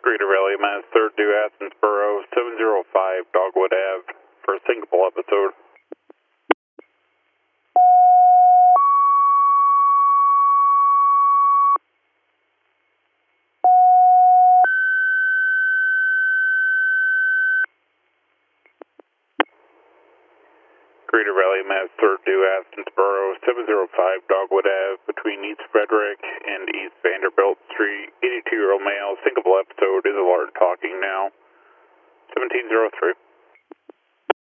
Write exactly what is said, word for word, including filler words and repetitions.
Greater Valley, Mass. third due Athensboro, seven zero five Dogwood Ave for a syncopal episode. Greater Valley, Mass. third due Athensboro, seven zero five Dogwood Ave between East Frederick and East Vanderbilt Street. eighty-two-year-old male, syncopal episode is alert talking now. seventeen oh three.